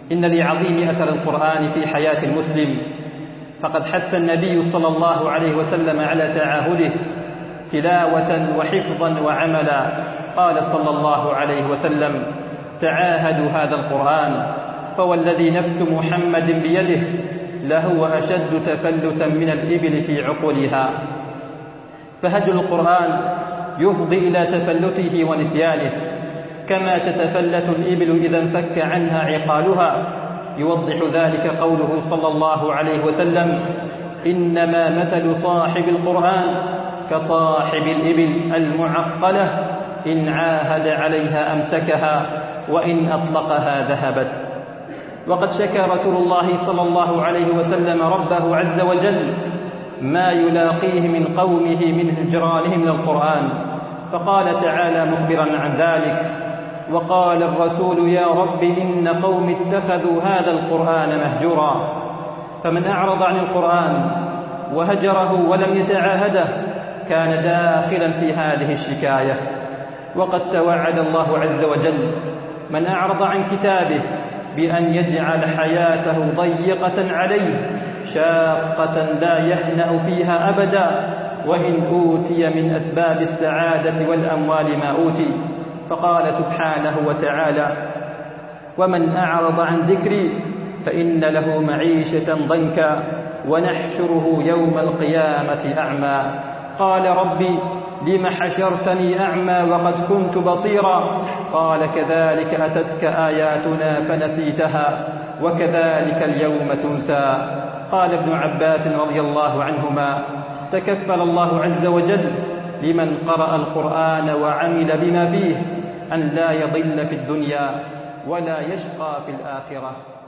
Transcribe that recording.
إن لعظيم أثر القرآن في حياة المسلم، فقد حث النبي صلى الله عليه وسلم على تعاهده تلاوة وحفظا وعملا. قال صلى الله عليه وسلم: تعاهدوا هذا القرآن، فوالذي نفس محمد بيده لهو أشد تفلتا من الإبل في عقولها. فهجر القرآن يفضي إلى تفلته ونسيانه، كما تتفلت الإبل إذا انفك عنها عقالها. يوضح ذلك قوله صلى الله عليه وسلم: إنما مثل صاحب القرآن كصاحب الإبل المعقلة، إن عاهد عليها أمسكها وإن أطلقها ذهبت. وقد شكى رسول الله صلى الله عليه وسلم ربه عز وجل ما يلاقيه من قومه من هجرانهم للقرآن، فقال تعالى مخبرا عن ذلك: وقال الرسول يا رب إن قوم اتخذوا هذا القرآن مهجورا. فمن أعرض عن القرآن وهجره ولم يتعاهده كان داخلا في هذه الشكاية. وقد توعد الله عز وجل من أعرض عن كتابه بأن يجعل حياته ضيقة عليه شاقة لا يهنأ فيها أبدا، وإن أوتي من أسباب السعادة والأموال ما أوتي. فقال سبحانه وتعالى: ومن أعرض عن ذكري فإن له معيشة ضنكا ونحشره يوم القيامة أعمى. قال ربي لم حشرتني أعمى وقد كنت بصيرا. قال كذلك أتتك آياتنا فنسيتها وكذلك اليوم تنسى. قال ابن عباس رضي الله عنهما: تكفل الله عز وجل لمن قرأ القرآن وعمل بما فيه أن لا يضل في الدنيا ولا يشقى في الآخرة.